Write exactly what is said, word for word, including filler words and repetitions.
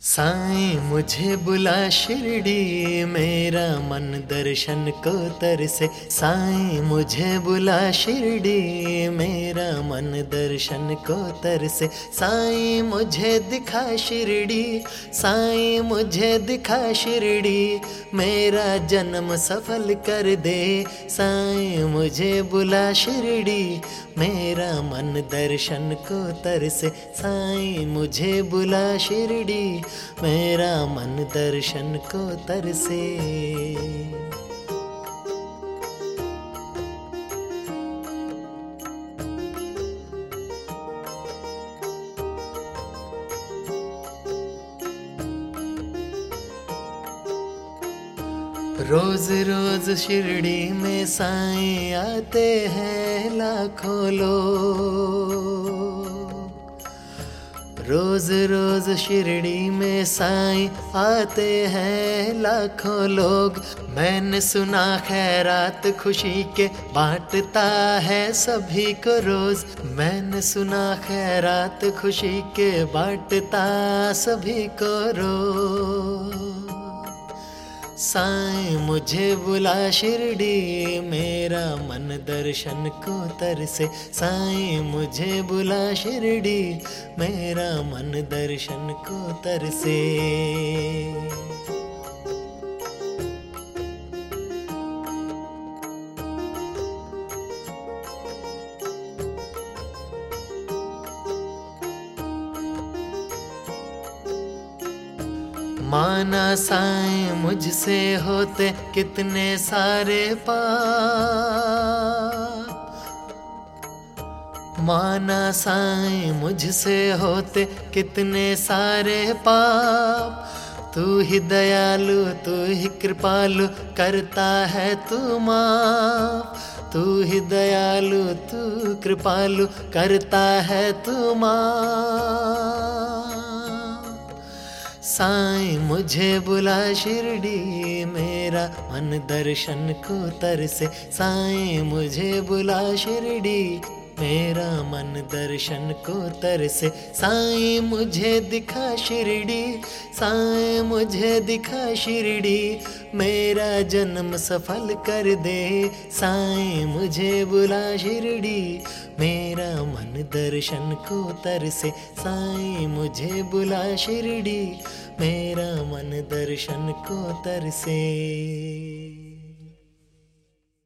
साईं मुझे बुला शिरडी, मेरा मन दर्शन को तरसे। साईं मुझे बुला शिरडी, मेरा मन दर्शन को तरसे। साईं मुझे दिखा शिरडी, साईं मुझे दिखा शिरडी, मेरा जन्म सफल कर दे। साईं मुझे बुला शिरडी, मेरा मन दर्शन को तरसे। साईं मुझे बुला शिरडी, मेरा मन दर्शन को तरसे। रोज रोज शिरडी में साईं आते हैं लाखों लोग। रोज रोज शिरडी में साईं आते हैं लाखों लोग। मैंने सुना खैरात खुशी के बांटता है सभी को रोज। मैंने सुना खैरात खुशी के बांटता सभी को रोज। साईं मुझे बुला शिरडी, मेरा मन दर्शन को तरसे। साईं मुझे बुला शिरडी, मेरा मन दर्शन को तरसे। माना साईं मुझसे होते कितने सारे पाप। माना साईं मुझसे होते कितने सारे पाप। तू ही दयालु तू ही कृपालु करता है तू माफ। तू ही दयालु तू कृपालु करता है तू माफ। साईं मुझे बुला शिरडी, मेरा मन दर्शन को तरसे। साईं मुझे बुला शिरडी, मेरा मन दर्शन को तरसे। साईं मुझे दिखा शिरडी, साईं मुझे दिखा शिरडी, मेरा जन्म सफल कर दे। साईं मुझे बुला शिरडी, मेरा मन दर्शन को तरसे। साईं मुझे बुला शिरडी, मेरा मन दर्शन को तरसे।